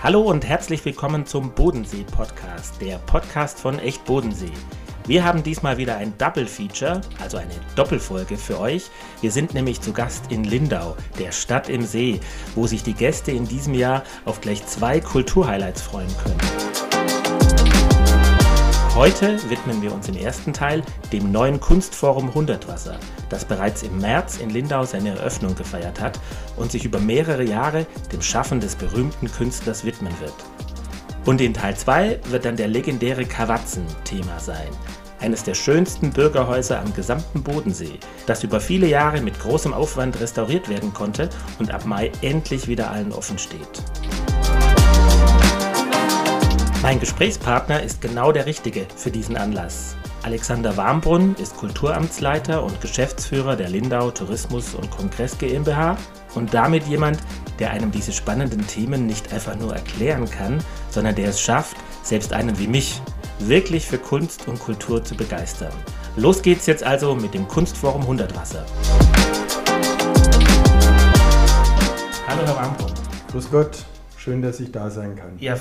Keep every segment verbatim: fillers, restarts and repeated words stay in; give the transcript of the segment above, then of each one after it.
Hallo und herzlich willkommen zum Bodensee-Podcast, der Podcast von Echt Bodensee. Wir haben diesmal wieder ein Double Feature, also eine Doppelfolge für euch. Wir sind nämlich zu Gast in Lindau, der Stadt im See, wo sich die Gäste in diesem Jahr auf gleich zwei Kulturhighlights freuen können. Heute widmen wir uns im ersten Teil dem neuen Kunstforum Hundertwasser, das bereits im März in Lindau seine Eröffnung gefeiert hat und sich über mehrere Jahre dem Schaffen des berühmten Künstlers widmen wird. Und in Teil zwei wird dann der legendäre Kawatzen Thema sein, eines der schönsten Bürgerhäuser am gesamten Bodensee, das über viele Jahre mit großem Aufwand restauriert werden konnte und ab Mai endlich wieder allen offen steht. Mein Gesprächspartner ist genau der Richtige für diesen Anlass. Alexander Warmbrunn ist Kulturamtsleiter und Geschäftsführer der Lindau Tourismus- und Kongress GmbH und damit jemand, der einem diese spannenden Themen nicht einfach nur erklären kann, sondern der es schafft, selbst einen wie mich, wirklich für Kunst und Kultur zu begeistern. Los geht's jetzt also mit dem Kunstforum Hundertwasser. Hallo Herr Warmbrunn. Grüß Gott, schön, dass ich da sein kann. Ja,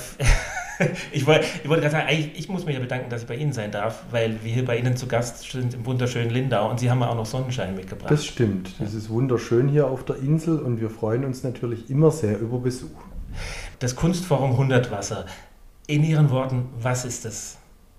Ich wollte, ich wollte gerade sagen, eigentlich, ich muss mich ja bedanken, dass ich bei Ihnen sein darf, weil wir hier bei Ihnen zu Gast sind im wunderschönen Lindau und Sie haben ja auch noch Sonnenschein mitgebracht. Das stimmt, das ist wunderschön hier auf der Insel und wir freuen uns natürlich immer sehr über Besuch. Das Kunstforum Hundertwasser, in Ihren Worten, was ist das?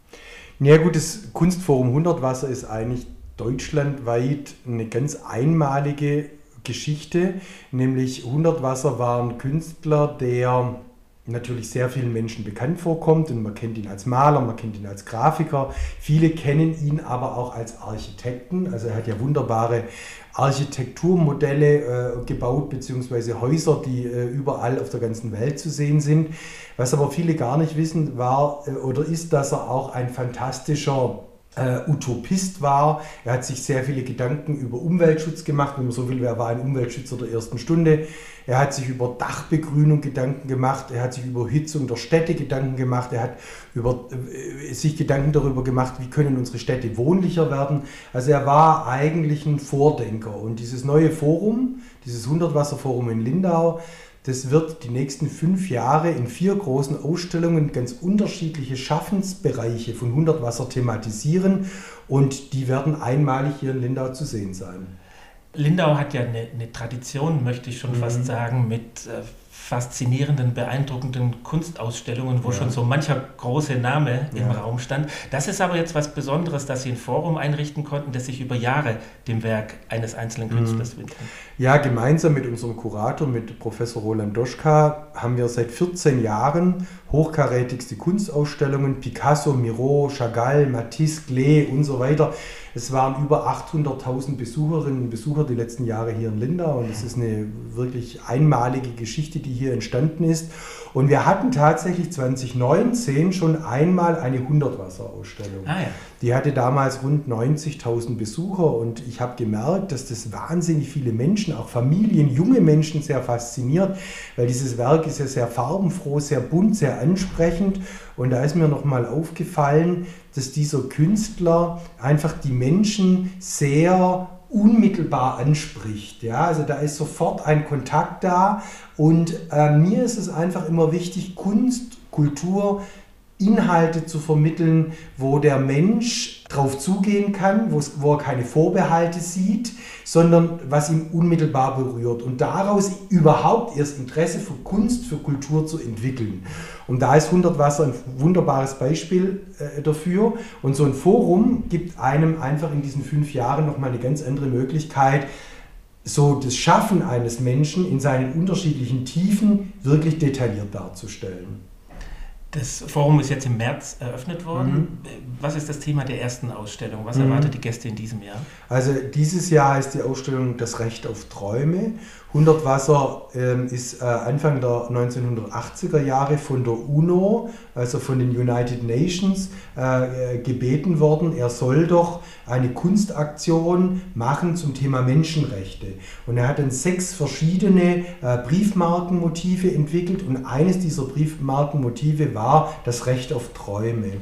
Ja gut, das Kunstforum Hundertwasser ist eigentlich deutschlandweit eine ganz einmalige Geschichte, nämlich Hundertwasser war ein Künstler, der natürlich sehr vielen Menschen bekannt vorkommt und man kennt ihn als Maler, man kennt ihn als Grafiker. Viele kennen ihn aber auch als Architekten. Also er hat ja wunderbare Architekturmodelle äh, gebaut, beziehungsweise Häuser, die äh, überall auf der ganzen Welt zu sehen sind. Was aber viele gar nicht wissen, war äh, oder ist, dass er auch ein fantastischer Uh, Utopist war. Er hat sich sehr viele Gedanken über Umweltschutz gemacht, wenn man so will, er war ein Umweltschützer der ersten Stunde. Er hat sich über Dachbegrünung Gedanken gemacht, er hat sich über Hitzung der Städte Gedanken gemacht, er hat über, äh, sich Gedanken darüber gemacht, wie können unsere Städte wohnlicher werden. Also er war eigentlich ein Vordenker und dieses neue Forum, dieses Hundertwasser-Forum in Lindau, das wird die nächsten fünf Jahre in vier großen Ausstellungen ganz unterschiedliche Schaffensbereiche von Hundertwasser thematisieren und die werden einmalig hier in Lindau zu sehen sein. Lindau hat ja eine, eine Tradition, möchte ich schon mhm. fast sagen, mit äh, faszinierenden, beeindruckenden Kunstausstellungen, wo ja. schon so mancher große Name ja. im Raum stand. Das ist aber jetzt was Besonderes, dass Sie ein Forum einrichten konnten, das sich über Jahre dem Werk eines einzelnen Künstlers mhm. widmet. Ja, gemeinsam mit unserem Kurator, mit Professor Roland Doschka, haben wir seit vierzehn Jahren hochkarätigste Kunstausstellungen, Picasso, Miro, Chagall, Matisse, Klee und so weiter. Es waren über achthunderttausend Besucherinnen und Besucher die letzten Jahre hier in Lindau und es ist eine wirklich einmalige Geschichte, die hier entstanden ist. Und wir hatten tatsächlich zwanzig neunzehn schon einmal eine Hundertwasser-Ausstellung. Ah, ja. Die hatte damals rund neunzigtausend Besucher und ich habe gemerkt, dass das wahnsinnig viele Menschen, auch Familien, junge Menschen sehr fasziniert, weil dieses Werk ist ja sehr farbenfroh, sehr bunt, sehr ansprechend und da ist mir nochmal aufgefallen, dass dieser Künstler einfach die Menschen sehr unmittelbar anspricht. Ja? Also da ist sofort ein Kontakt da und äh, mir ist es einfach immer wichtig, Kunst, Kultur, Inhalte zu vermitteln, wo der Mensch drauf zugehen kann, wo er keine Vorbehalte sieht, sondern was ihn unmittelbar berührt und daraus überhaupt erst Interesse für Kunst, für Kultur zu entwickeln. Und da ist Hundertwasser ein wunderbares Beispiel äh, dafür und so ein Forum gibt einem einfach in diesen fünf Jahren nochmal eine ganz andere Möglichkeit, so das Schaffen eines Menschen in seinen unterschiedlichen Tiefen wirklich detailliert darzustellen. Das Forum ist jetzt im März eröffnet worden. Mhm. Was ist das Thema der ersten Ausstellung? Was mhm. erwartet die Gäste in diesem Jahr? Also dieses Jahr heißt die Ausstellung Das Recht auf Träume. Hundertwasser ähm, ist äh, Anfang der neunzehnhundertachtziger Jahre von der UNO, also von den United Nations, äh, gebeten worden, er soll doch eine Kunstaktion machen zum Thema Menschenrechte. Und er hat dann sechs verschiedene äh, Briefmarkenmotive entwickelt und eines dieser Briefmarkenmotive war das Recht auf Träume.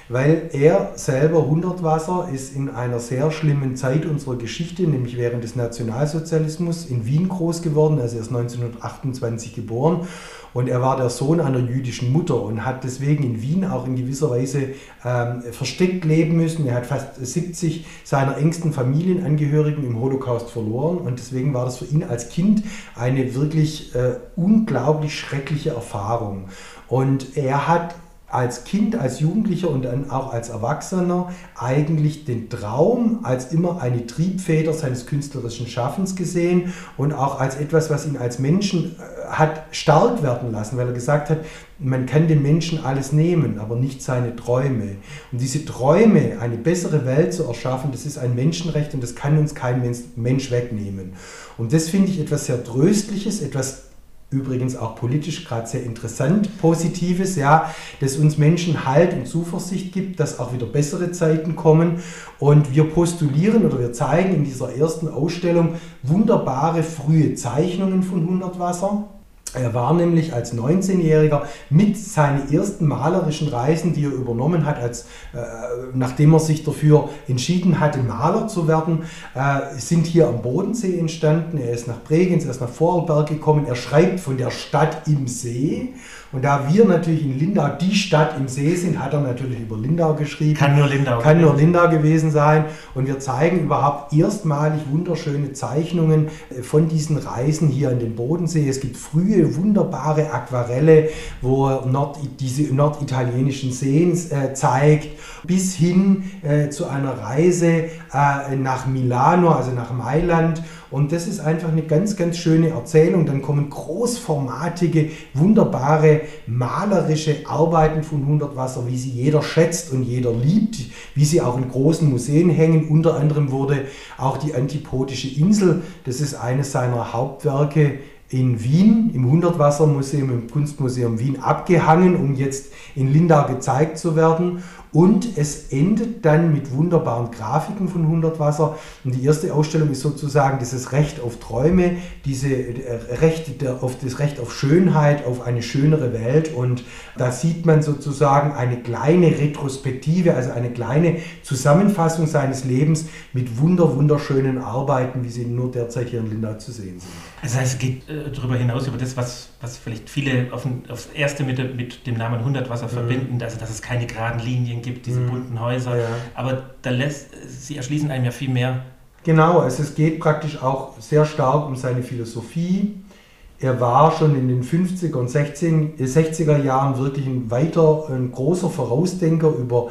weil er selber Hundertwasser ist in einer sehr schlimmen Zeit unserer Geschichte, nämlich während des Nationalsozialismus in Wien groß geworden, also er ist neunzehnhundertachtundzwanzig geboren. Und er war der Sohn einer jüdischen Mutter und hat deswegen in Wien auch in gewisser Weise ähm, versteckt leben müssen. Er hat fast siebzig seiner engsten Familienangehörigen im Holocaust verloren und deswegen war das für ihn als Kind eine wirklich äh, unglaublich schreckliche Erfahrung. Und er hat als Kind, als Jugendlicher und dann auch als Erwachsener eigentlich den Traum als immer eine Triebfeder seines künstlerischen Schaffens gesehen und auch als etwas, was ihn als Menschen hat stark werden lassen, weil er gesagt hat, man kann den Menschen alles nehmen, aber nicht seine Träume. Und diese Träume, eine bessere Welt zu erschaffen, das ist ein Menschenrecht und das kann uns kein Mensch wegnehmen. Und das finde ich etwas sehr Tröstliches, etwas übrigens auch politisch gerade sehr interessant, Positives, ja, das uns Menschen Halt und Zuversicht gibt, dass auch wieder bessere Zeiten kommen. Und wir postulieren oder wir zeigen in dieser ersten Ausstellung wunderbare frühe Zeichnungen von Hundertwasser. Er war nämlich als neunzehnjähriger mit seinen ersten malerischen Reisen, die er übernommen hat, als, äh, nachdem er sich dafür entschieden hatte, Maler zu werden, äh, sind hier am Bodensee entstanden. Er ist nach Bregenz, er ist nach Vorarlberg gekommen. Er schreibt von der Stadt im See. Und da wir natürlich in Lindau die Stadt im See sind, hat er natürlich über Lindau geschrieben. Kann nur Lindau Kann nur Lindau gewesen sein. Und wir zeigen überhaupt erstmalig wunderschöne Zeichnungen von diesen Reisen hier an den Bodensee. Es gibt frühe, wunderbare Aquarelle, wo er Nord, diese norditalienischen Seen äh, zeigt, bis hin äh, zu einer Reise äh, nach Milano, also nach Mailand. Und das ist einfach eine ganz, ganz schöne Erzählung. Dann kommen großformatige, wunderbare, malerische Arbeiten von Hundertwasser, wie sie jeder schätzt und jeder liebt, wie sie auch in großen Museen hängen. Unter anderem wurde auch die Antipotische Insel, das ist eines seiner Hauptwerke, in Wien, im Hundertwassermuseum, im Kunstmuseum Wien abgehangen, um jetzt in Lindau gezeigt zu werden. Und es endet dann mit wunderbaren Grafiken von Hundertwasser. Und die erste Ausstellung ist sozusagen dieses Recht auf Träume, diese Recht auf das Recht auf Schönheit, auf eine schönere Welt. Und da sieht man sozusagen eine kleine Retrospektive, also eine kleine Zusammenfassung seines Lebens mit wunder, wunderschönen Arbeiten, wie sie nur derzeit hier in Lindau zu sehen sind. Das heißt, es geht äh, darüber hinaus, über das, was, was vielleicht viele auf ein, aufs Erste mit, mit dem Namen Hundertwasser mhm. verbinden, also dass es keine geraden Linien gibt, diese mhm. bunten Häuser, ja. Aber da lässt, sie erschließen einem ja viel mehr. Genau, also es geht praktisch auch sehr stark um seine Philosophie. Er war schon in den fünfziger und sechziger Jahren wirklich ein weiter, ein großer Vorausdenker über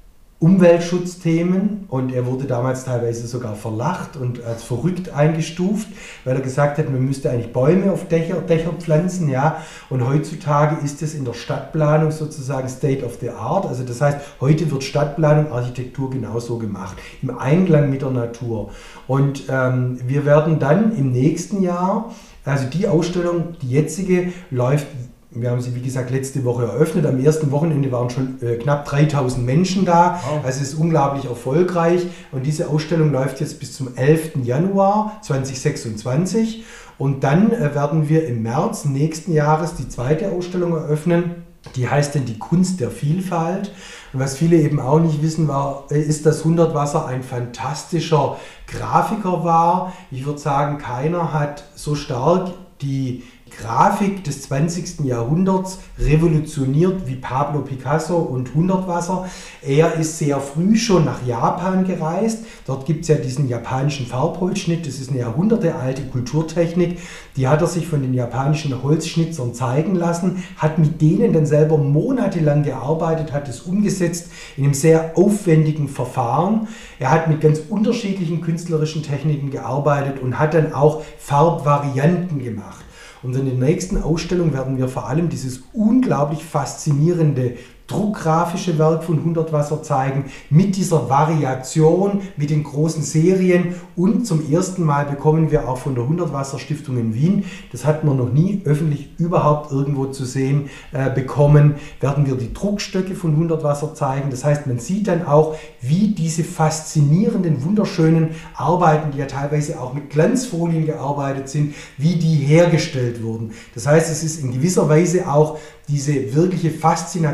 Umweltschutzthemen und er wurde damals teilweise sogar verlacht und als verrückt eingestuft, weil er gesagt hat, man müsste eigentlich Bäume auf Dächer, Dächer pflanzen, ja. Und heutzutage ist es in der Stadtplanung sozusagen State of the Art. Also das heißt, heute wird Stadtplanung, Architektur genauso gemacht, im Einklang mit der Natur. Und ähm, wir werden dann im nächsten Jahr, also die Ausstellung, die jetzige, läuft. Wir haben sie, wie gesagt, letzte Woche eröffnet. Am ersten Wochenende waren schon äh, knapp dreitausend Menschen da. Wow. Also es ist unglaublich erfolgreich. Und diese Ausstellung läuft jetzt bis zum elften Januar zweitausendsechsundzwanzig. Und dann äh, werden wir im März nächsten Jahres die zweite Ausstellung eröffnen. Die heißt denn die Kunst der Vielfalt. Und was viele eben auch nicht wissen, war, ist, dass Hundertwasser ein fantastischer Grafiker war. Ich würde sagen, keiner hat so stark die Grafik des zwanzigsten Jahrhunderts revolutioniert wie Pablo Picasso und Hundertwasser. Er ist sehr früh schon nach Japan gereist. Dort gibt es ja diesen japanischen Farbholzschnitt. Das ist eine jahrhundertealte Kulturtechnik. Die hat er sich von den japanischen Holzschnitzern zeigen lassen, hat mit denen dann selber monatelang gearbeitet, hat es umgesetzt in einem sehr aufwendigen Verfahren. Er hat mit ganz unterschiedlichen künstlerischen Techniken gearbeitet und hat dann auch Farbvarianten gemacht. Und in der nächsten Ausstellung werden wir vor allem dieses unglaublich faszinierende druckgrafische Werk von Hundertwasser zeigen, mit dieser Variation, mit den großen Serien und zum ersten Mal bekommen wir auch von der Hundertwasser Stiftung in Wien, das hat man noch nie öffentlich überhaupt irgendwo zu sehen äh, bekommen, werden wir die Druckstöcke von Hundertwasser zeigen. Das heißt, man sieht dann auch, wie diese faszinierenden, wunderschönen Arbeiten, die ja teilweise auch mit Glanzfolien gearbeitet sind, wie die hergestellt wurden. Das heißt, es ist in gewisser Weise auch diese wirkliche Faszination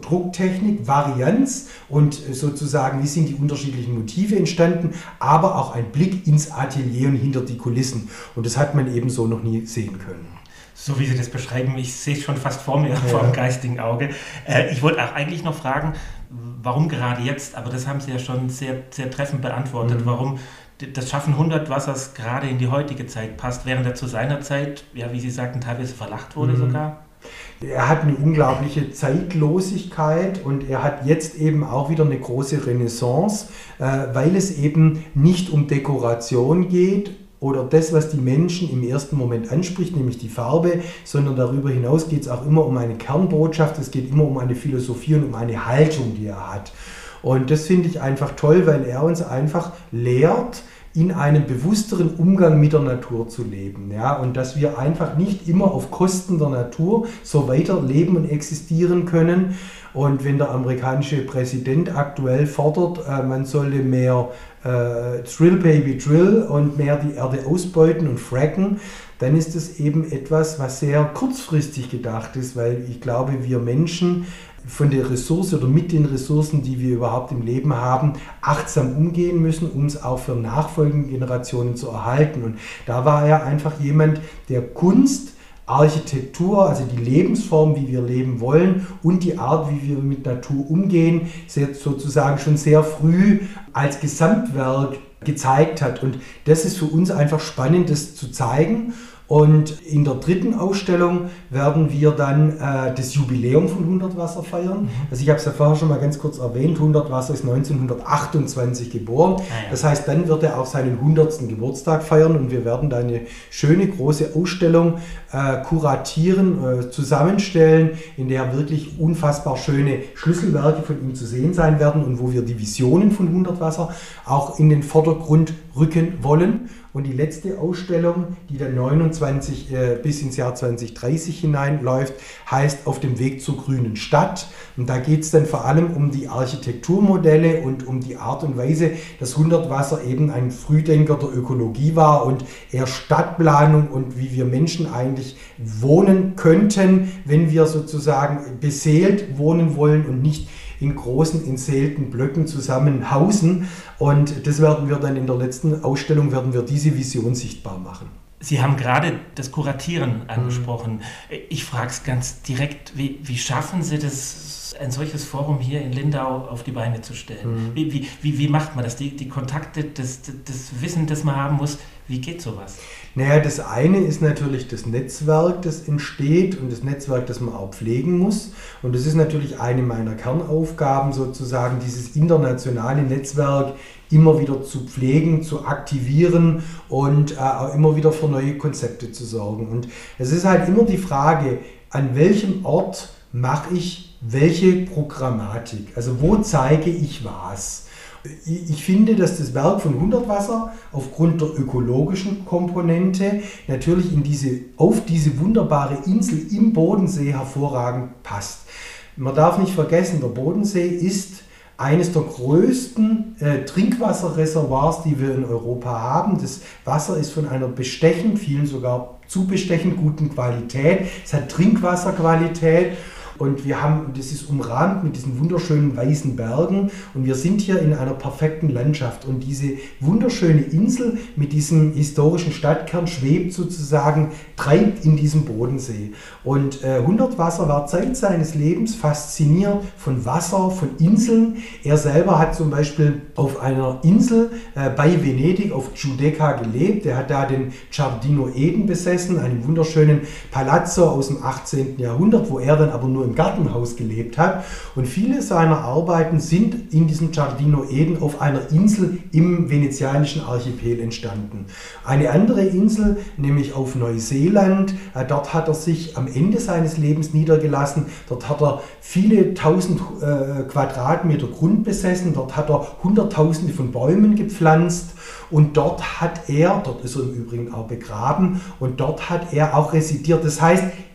Drucktechnik, Varianz und sozusagen, wie sind die unterschiedlichen Motive entstanden, aber auch ein Blick ins Atelier und hinter die Kulissen. Und das hat man eben so noch nie sehen können. So wie Sie das beschreiben, ich sehe es schon fast vor mir, ja. vor dem geistigen Auge. Äh, ich wollte auch eigentlich noch fragen, warum gerade jetzt? Aber das haben Sie ja schon sehr, sehr treffend beantwortet. Mhm. Warum das Schaffen Hundertwassers gerade in die heutige Zeit passt, während er zu seiner Zeit, ja, wie Sie sagten, teilweise verlacht wurde mhm. sogar? Er hat eine unglaubliche Zeitlosigkeit und er hat jetzt eben auch wieder eine große Renaissance, äh, weil es eben nicht um Dekoration geht, oder das, was die Menschen im ersten Moment anspricht, nämlich die Farbe, sondern darüber hinaus geht es auch immer um eine Kernbotschaft, es geht immer um eine Philosophie und um eine Haltung, die er hat. Und das finde ich einfach toll, weil er uns einfach lehrt, in einem bewussteren Umgang mit der Natur zu leben. Ja? Und dass wir einfach nicht immer auf Kosten der Natur so weiter leben und existieren können. Und wenn der amerikanische Präsident aktuell fordert, äh, man solle mehr äh, Drill Baby Drill und mehr die Erde ausbeuten und fracken, dann ist es eben etwas, was sehr kurzfristig gedacht ist, weil ich glaube, wir Menschen von der Ressource oder mit den Ressourcen, die wir überhaupt im Leben haben, achtsam umgehen müssen, um es auch für nachfolgende Generationen zu erhalten. Und da war er einfach jemand, der Kunst, Architektur, also die Lebensform, wie wir leben wollen und die Art, wie wir mit Natur umgehen, sozusagen schon sehr früh als Gesamtwerk gezeigt hat. Und das ist für uns einfach spannend, das zu zeigen. Und in der dritten Ausstellung werden wir dann äh, das Jubiläum von Hundertwasser feiern. Mhm. Also ich habe es ja vorher schon mal ganz kurz erwähnt, Hundertwasser ist neunzehnhundertachtundzwanzig geboren. Ah, ja. Das heißt, dann wird er auch seinen hundertsten Geburtstag feiern und wir werden da eine schöne große Ausstellung äh, kuratieren, äh, zusammenstellen, in der wirklich unfassbar schöne Schlüsselwerke von ihm zu sehen sein werden und wo wir die Visionen von Hundertwasser auch in den Vordergrund rücken wollen. Und die letzte Ausstellung, die dann neunundzwanzig äh, bis ins Jahr zwanzig dreißig hineinläuft, heißt Auf dem Weg zur grünen Stadt. Und da geht es dann vor allem um die Architekturmodelle und um die Art und Weise, dass Hundertwasser eben ein Frühdenker der Ökologie war und eher Stadtplanung und wie wir Menschen eigentlich wohnen könnten, wenn wir sozusagen beseelt wohnen wollen und nicht in großen, entseelten Blöcken zusammen hausen. Und das werden wir dann in der letzten Ausstellung, werden wir diese Vision sichtbar machen. Sie haben gerade das Kuratieren angesprochen. Mhm. Ich frage es ganz direkt, wie, wie schaffen Sie das, ein solches Forum hier in Lindau auf die Beine zu stellen? Mhm. Wie, wie, wie, wie macht man das? Die, die Kontakte, das, das Wissen, das man haben muss, wie geht sowas? Naja, das eine ist natürlich das Netzwerk, das entsteht und das Netzwerk, das man auch pflegen muss. Und das ist natürlich eine meiner Kernaufgaben, sozusagen dieses internationale Netzwerk immer wieder zu pflegen, zu aktivieren und äh, auch immer wieder für neue Konzepte zu sorgen. Und es ist halt immer die Frage, an welchem Ort mache ich welche Programmatik? Also wo zeige ich was? Ich finde, dass das Werk von Hundertwasser aufgrund der ökologischen Komponente natürlich in diese, auf diese wunderbare Insel im Bodensee hervorragend passt. Man darf nicht vergessen, der Bodensee ist eines der größten äh, Trinkwasserreservoirs, die wir in Europa haben. Das Wasser ist von einer bestechend, vielen sogar zu bestechend guten Qualität. Es hat Trinkwasserqualität. Und wir haben, das ist umrahmt mit diesen wunderschönen weißen Bergen und wir sind hier in einer perfekten Landschaft. Und diese wunderschöne Insel mit diesem historischen Stadtkern schwebt sozusagen, treibt in diesem Bodensee. Und äh, Hundertwasser war Zeit seines Lebens fasziniert von Wasser, von Inseln. Er selber hat zum Beispiel auf einer Insel äh, bei Venedig auf Giudecca gelebt. Er hat da den Giardino Eden besessen, einen wunderschönen Palazzo aus dem achtzehnten Jahrhundert, wo er dann aber nur im Gartenhaus gelebt hat. Und viele seiner Arbeiten sind in diesem Giardino Eden auf einer Insel im venezianischen Archipel entstanden. Eine andere Insel, nämlich auf Neuseeland, äh, dort hat er sich am Ende seines Lebens niedergelassen. Dort hat er viele tausend äh, Quadratmeter Grund besessen. Dort hat er Hunderttausende von Bäumen gepflanzt. Und dort hat er, dort ist er im Übrigen auch begraben, und dort hat er auch residiert. Das heißt,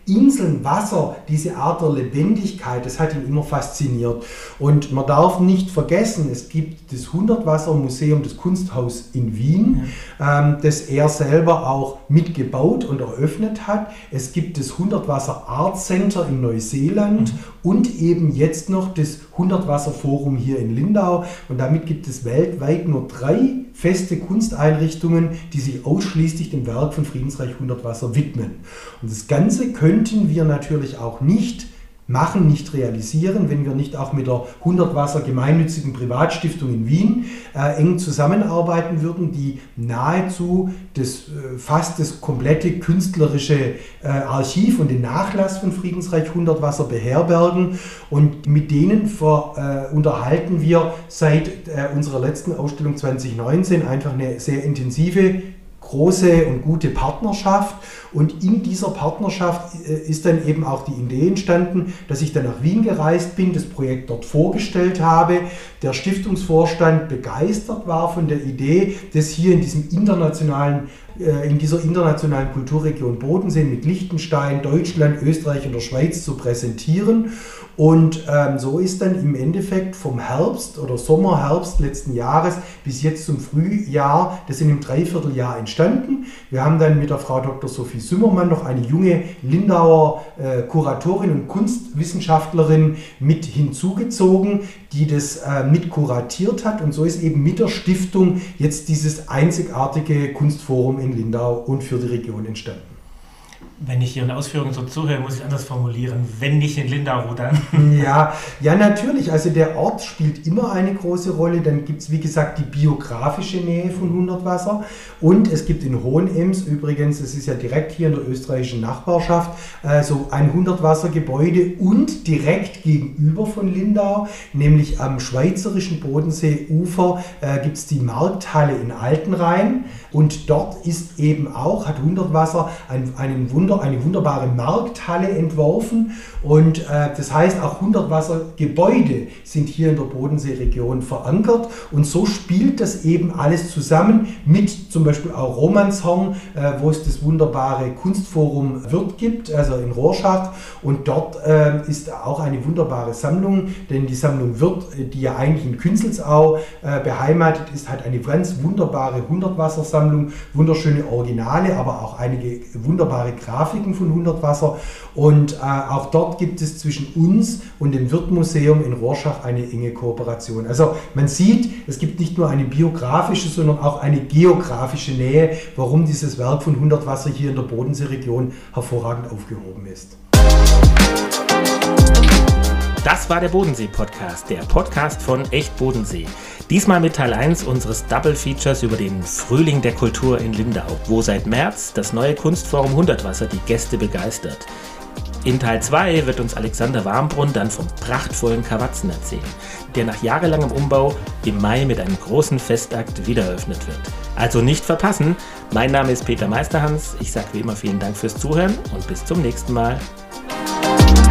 Inseln, Wasser, diese Art der Lebendigkeit, das hat ihn immer fasziniert. Und man darf nicht vergessen, es gibt das Hundertwasser-Museum, das Kunsthaus in Wien, ja. ähm, das er selber auch mitgebaut und eröffnet hat. Es gibt das Hundertwasser Art Center in Neuseeland mhm. und eben jetzt noch das Hundertwasser-Forum hier in Lindau. Und damit gibt es weltweit nur drei feste Kunsteinrichtungen, die sich ausschließlich dem Werk von Friedensreich Hundertwasser widmen. Und das Ganze könnten wir natürlich auch nicht machen, nicht realisieren, wenn wir nicht auch mit der Hundertwasser gemeinnützigen Privatstiftung in Wien äh, eng zusammenarbeiten würden, die nahezu das, äh, fast das komplette künstlerische äh, Archiv und den Nachlass von Friedensreich Hundertwasser beherbergen. Und mit denen ver, äh, unterhalten wir seit äh, unserer letzten Ausstellung zwanzig neunzehn einfach eine sehr intensive, große und gute Partnerschaft. Und in dieser Partnerschaft ist dann eben auch die Idee entstanden, dass ich dann nach Wien gereist bin, das Projekt dort vorgestellt habe, der Stiftungsvorstand begeistert war von der Idee, das hier in diesem internationalen in dieser internationalen Kulturregion Bodensee mit Liechtenstein, Deutschland, Österreich und der Schweiz zu präsentieren. Und ähm, so ist dann im Endeffekt vom Herbst oder Sommer, Herbst letzten Jahres bis jetzt zum Frühjahr, das sind im Dreivierteljahr entstanden. Wir haben dann mit der Frau Doktor Sophie Sümmermann noch eine junge Lindauer äh, Kuratorin und Kunstwissenschaftlerin mit hinzugezogen, die das äh, mit kuratiert hat. Und so ist eben mit der Stiftung jetzt dieses einzigartige Kunstforum in Lindau und für die Region entstanden. Wenn ich Ihren Ausführungen so zuhöre, muss ich anders formulieren. Wenn nicht in Lindau, wo dann? Ja, ja, natürlich. Also der Ort spielt immer eine große Rolle. Dann gibt es, wie gesagt, die biografische Nähe von Hundertwasser. Und es gibt in Hohenems, übrigens, das ist ja direkt hier in der österreichischen Nachbarschaft, äh, so ein Hundertwassergebäude und direkt gegenüber von Lindau, nämlich am schweizerischen Bodenseeufer, äh, gibt es die Markthalle in Altenrhein. Und dort ist eben auch, hat Hundertwasser ein, einen Wunder, eine wunderbare Markthalle entworfen. Und äh, das heißt, auch Hundertwassergebäude sind hier in der Bodenseeregion verankert. Und so spielt das eben alles zusammen mit zum Beispiel auch Romanshorn, äh, wo es das wunderbare Kunstforum Wirth gibt, also in Rorschach. Und dort äh, ist auch eine wunderbare Sammlung, denn die Sammlung Wirth, die ja eigentlich in Künzelsau äh, beheimatet ist, hat eine ganz wunderbare Hundertwassersammlung. Wunderschöne Originale, aber auch einige wunderbare Grafiken von Hundertwasser. Und äh, auch dort gibt es zwischen uns und dem Wirth-Museum in Rorschach eine enge Kooperation. Also man sieht, es gibt nicht nur eine biografische, sondern auch eine geografische Nähe, warum dieses Werk von Hundertwasser hier in der Bodenseeregion hervorragend aufgehoben ist. Das war der Bodensee-Podcast, der Podcast von Echt Bodensee. Diesmal mit Teil eins unseres Double Features über den Frühling der Kultur in Lindau, wo seit März das neue Kunstforum Hundertwasser die Gäste begeistert. In Teil zwei wird uns Alexander Warmbrunn dann vom prachtvollen Kawatzen erzählen, der nach jahrelangem Umbau im Mai mit einem großen Festakt wiedereröffnet wird. Also nicht verpassen. Mein Name ist Peter Meisterhans. Ich sage wie immer vielen Dank fürs Zuhören und bis zum nächsten Mal.